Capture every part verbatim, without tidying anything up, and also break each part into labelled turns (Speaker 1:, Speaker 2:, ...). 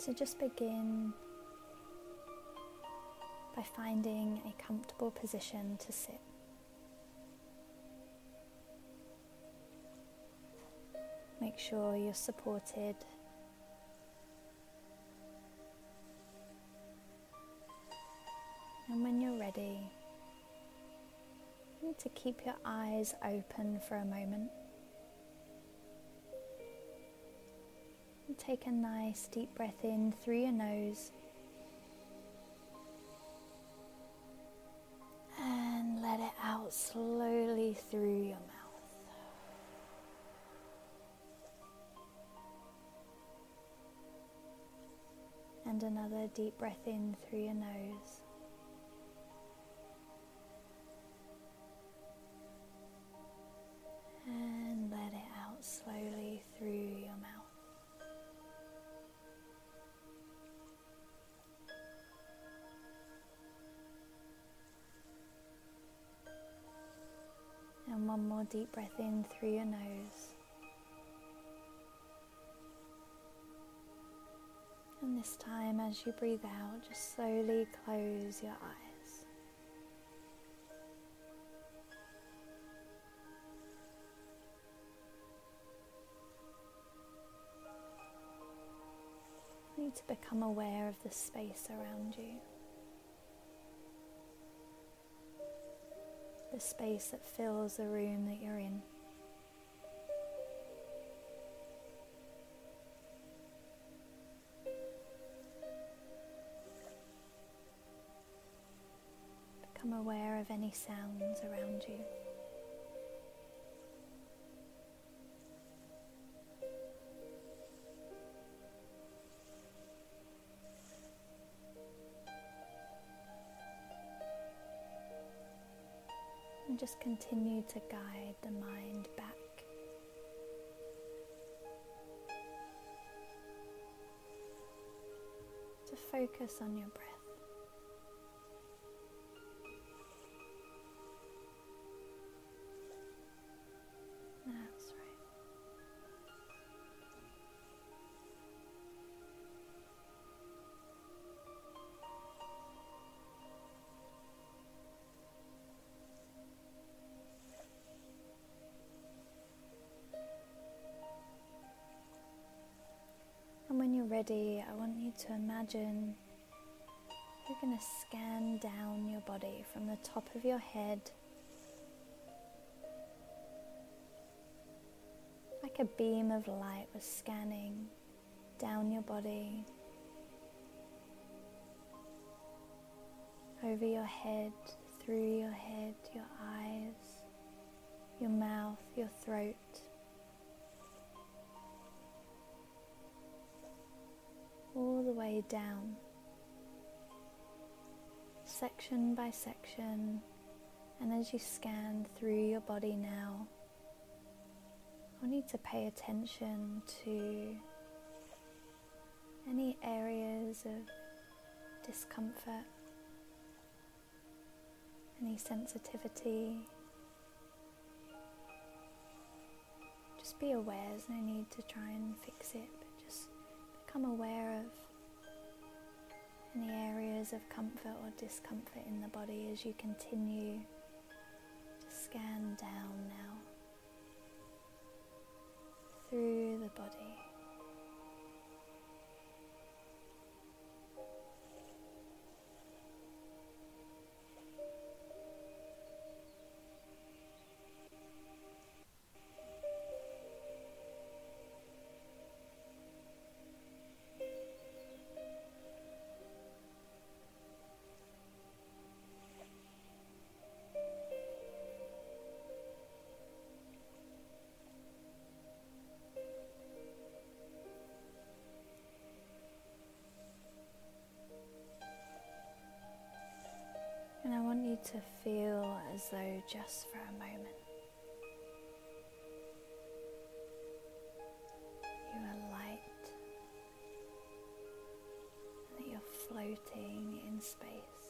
Speaker 1: So just begin by finding a comfortable position to sit. Make sure you're supported. And when you're ready, you need to keep your eyes open for a moment. And take a nice deep breath in through your nose. And let it out slowly through your mouth. And another deep breath in through your nose. And let it out slowly through your mouth. And one more deep breath in through your nose. And this time, as you breathe out, just slowly close your eyes. You need to become aware of the space around you. The space that fills the room that you're in. Become aware of any sounds around you. And just continue to guide the mind back. To focus on your breath. That's right. And when you're ready, I want you to imagine you're going to scan down your body from the top of your head, like a beam of light was scanning down your body, over your head, through your head, your eyes, your mouth, your throat. All the way down, section by section, and as you scan through your body now, I need to pay attention to any areas of discomfort, any sensitivity. Just be aware, there's no need to try and fix it, but just become aware of any areas of comfort or discomfort in the body as you continue to scan down now through the body. And I want you to feel as though just for a moment you are light and that you're floating in space.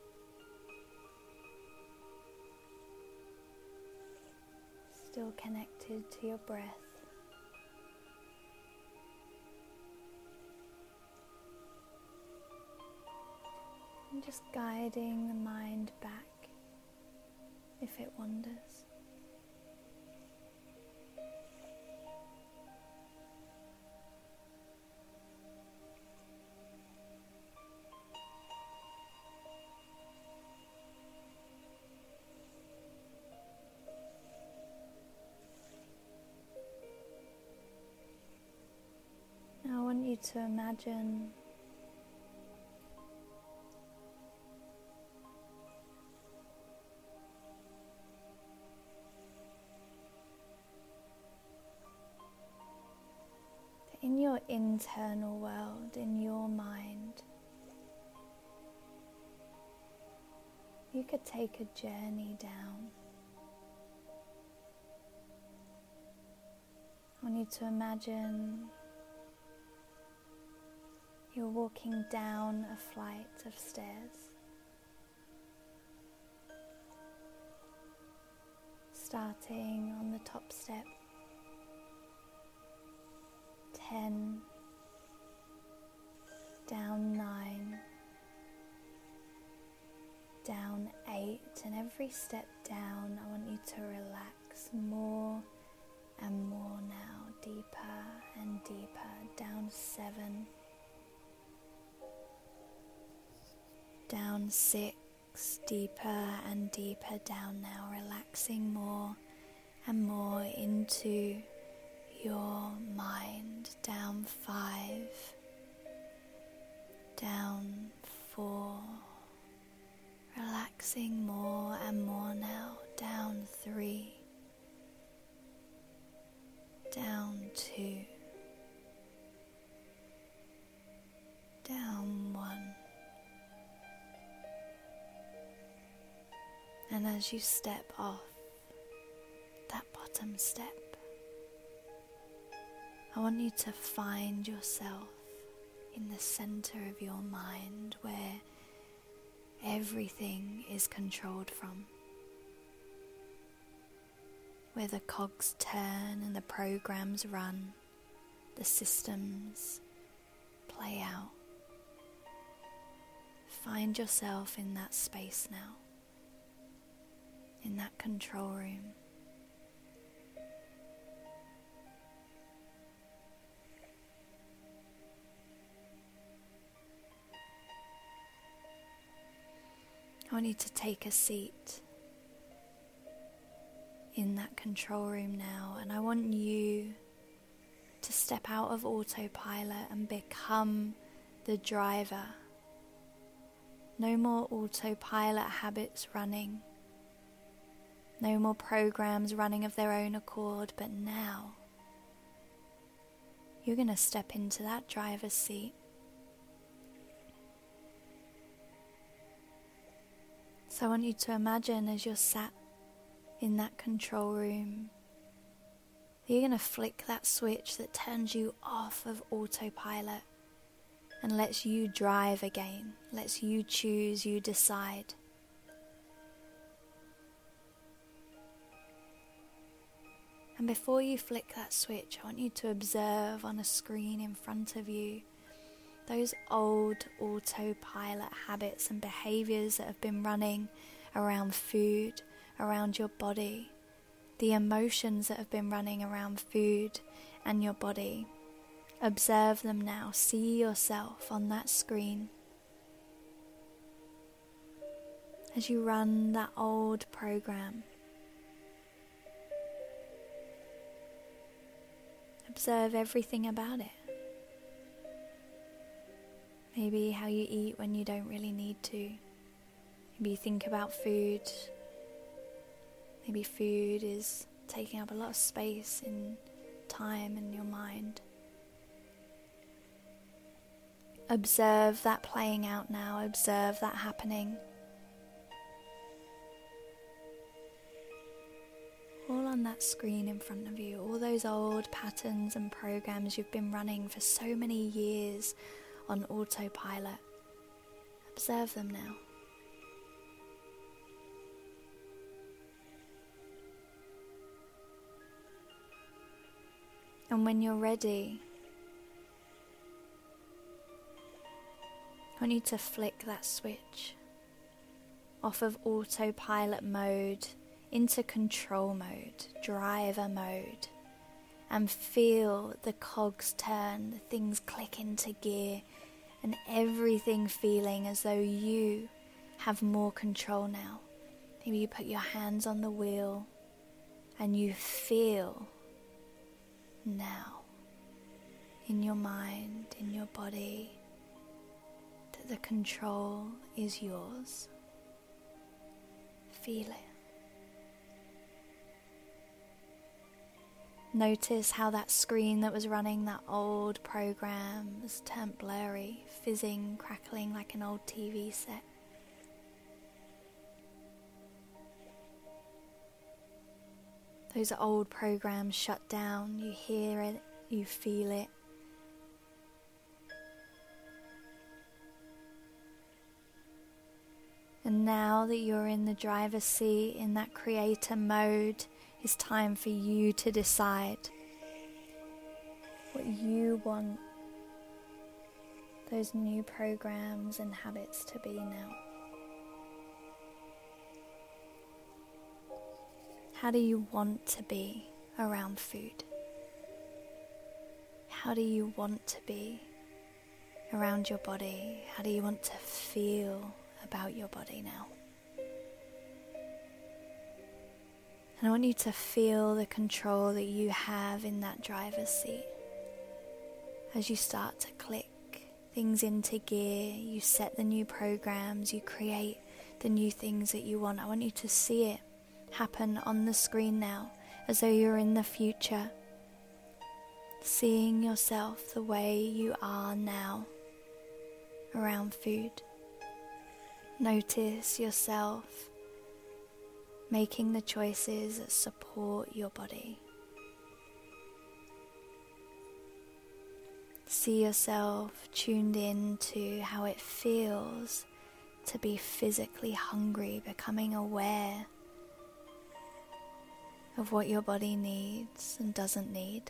Speaker 1: Still connected to your breath. just guiding the mind back if it wanders. Now I want you to imagine that in your internal world, in your mind, you could take a journey down. I want you to imagine you're walking down a flight of stairs, starting on the top step, ten, down nine, down eight, and every step down I want you to relax more and more now, deeper and deeper, down seven, down six, deeper and deeper down now, relaxing more and more into your mind, down five, down four, relaxing more and more now, down three, down two, down one. And as you step off that bottom step, I want you to find yourself in the center of your mind where everything is controlled from, where the cogs turn and the programs run, the systems play out. Find yourself in that space now, in that control room. I want you to take a seat in that control room now, and I want you to step out of autopilot and become the driver. No more autopilot habits running. No more programs running of their own accord, but now you're going to step into that driver's seat. So I want you to imagine as you're sat in that control room, you're going to flick that switch that turns you off of autopilot and lets you drive again, lets you choose, you decide. And before you flick that switch, I want you to observe on a screen in front of you those old autopilot habits and behaviors that have been running around food, around your body, the emotions that have been running around food and your body. Observe them now. See yourself on that screen as you run that old program. Observe everything about it. Maybe how you eat when you don't really need to. Maybe you think about food. Maybe food is taking up a lot of space in time in your mind. Observe that playing out now. Observe that happening. All on that screen in front of you. All those old patterns and programs you've been running for so many years on autopilot. Observe them now. And when you're ready, I want you to flick that switch off of autopilot mode into control mode, driver mode, and feel the cogs turn, the things click into gear, and everything feeling as though you have more control now. Maybe you put your hands on the wheel and you feel now in your mind, in your body, that the control is yours. Feel it. Notice how that screen that was running that old program has turned blurry, fizzing, crackling like an old T V set. Those old programs shut down, you hear it, you feel it. And now that you're in the driver's seat, in that creator mode, it's time for you to decide what you want those new programs and habits to be now. How do you want to be around food? How do you want to be around your body? How do you want to feel about your body now? And I want you to feel the control that you have in that driver's seat. As you start to click things into gear, you set the new programs, you create the new things that you want. I want you to see it happen on the screen now, as though you're in the future, seeing yourself the way you are now around food. Notice yourself making the choices that support your body. See yourself tuned in to how it feels to be physically hungry, becoming aware of what your body needs and doesn't need.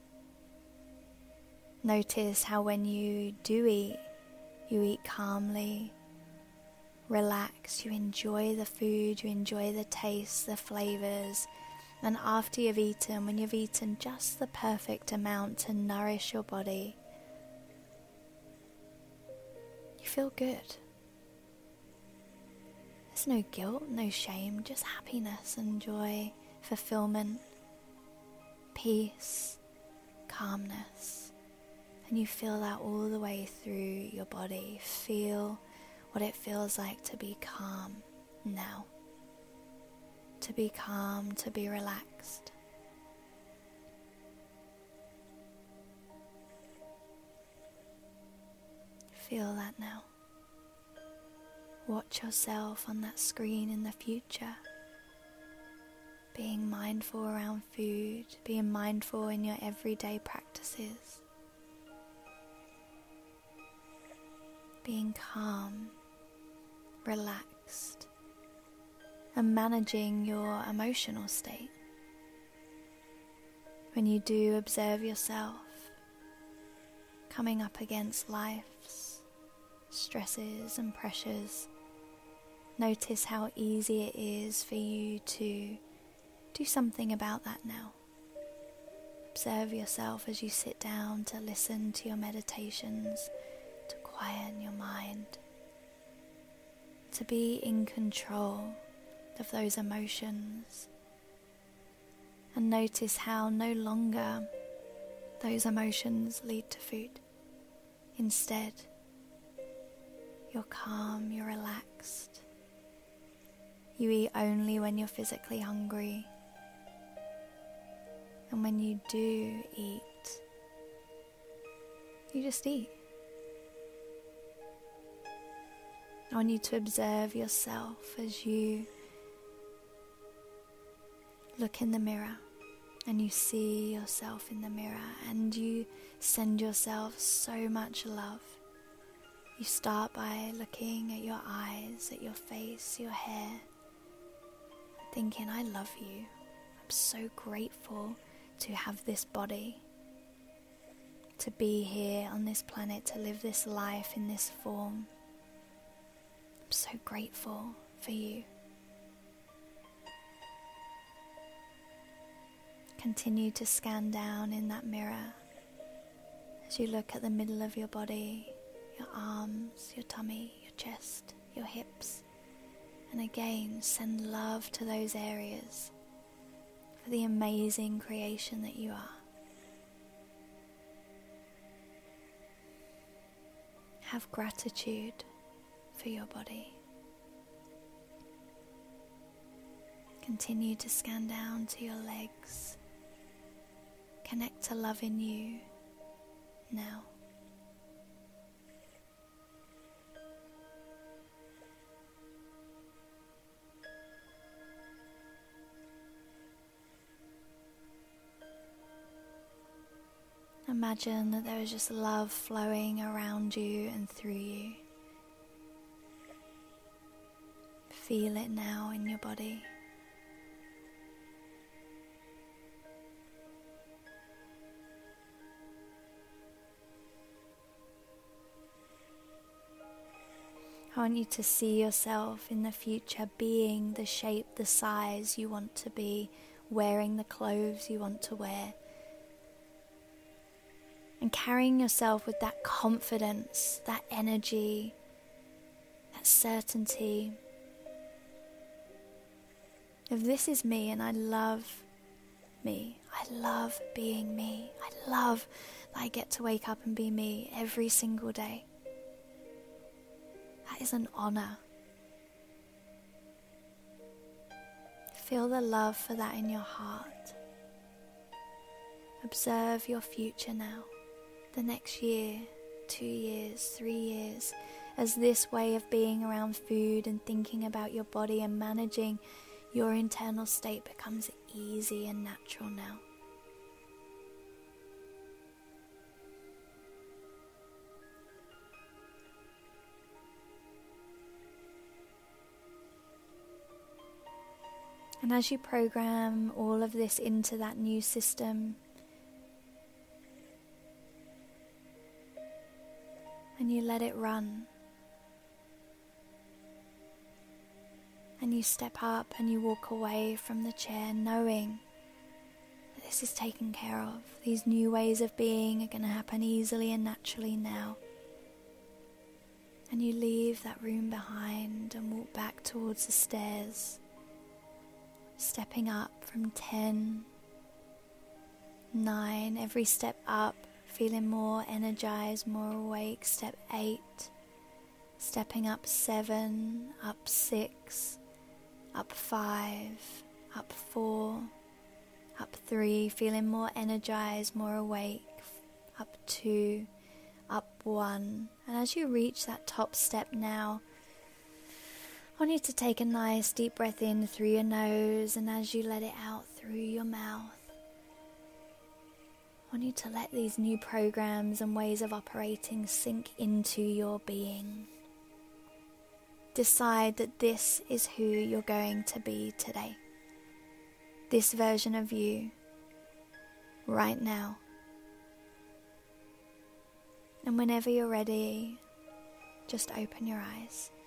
Speaker 1: Notice how when you do eat, you eat calmly, relaxed, you enjoy the food, you enjoy the taste, the flavors, and after you've eaten, when you've eaten just the perfect amount to nourish your body, you feel good. There's no guilt, no shame, just happiness and joy, fulfillment, peace, calmness. And you feel that all the way through your body. Feel what it feels like to be calm now. To be calm, to be relaxed. Feel that now. Watch yourself on that screen in the future. Being mindful around food, being mindful in your everyday practices. Being calm, relaxed, and managing your emotional state. When you do observe yourself coming up against life's stresses and pressures, notice how easy it is for you to do something about that now. Observe yourself as you sit down to listen to your meditations, to quieten your mind, to be in control of those emotions, and notice how no longer those emotions lead to food. Instead, you're calm, you're relaxed. You eat only when you're physically hungry. And when you do eat, you just eat. I want you to observe yourself as you look in the mirror and you see yourself in the mirror and you send yourself so much love. You start by looking at your eyes, at your face, your hair, thinking, I love you. I'm so grateful to have this body, to be here on this planet, to live this life in this form. so grateful for you. Continue to scan down in that mirror as you look at the middle of your body, your arms, your tummy, your chest, your hips, and again send love to those areas for the amazing creation that you are. Have gratitude for your body. Continue to scan down to your legs. Connect to love in you now. Imagine that there is just love flowing around you and through you. Feel it now in your body. I want you to see yourself in the future being the shape, the size you want to be, wearing the clothes you want to wear, and carrying yourself with that confidence, that energy, that certainty of this is me and I love me. I love being me. I love that I get to wake up and be me every single day. That is an honor. Feel the love for that in your heart. Observe your future now, the next year, two years, three years, as this way of being around food and thinking about your body and managing your internal state becomes easy and natural now. And as you program all of this into that new system, and you let it run, and you step up and you walk away from the chair knowing that this is taken care of. These new ways of being are going to happen easily and naturally now. And you leave that room behind and walk back towards the stairs, stepping up from ten, nine, every step up, feeling more energized, more awake. Step eight, stepping up seven, up six, up five, up four, up three, feeling more energized, more awake. Up two, up one. And as you reach that top step now, I want you to take a nice deep breath in through your nose, and as you let it out through your mouth, I want you to let these new programs and ways of operating sink into your being. Decide that this is who you're going to be today. This version of you, right now. And whenever you're ready, just open your eyes.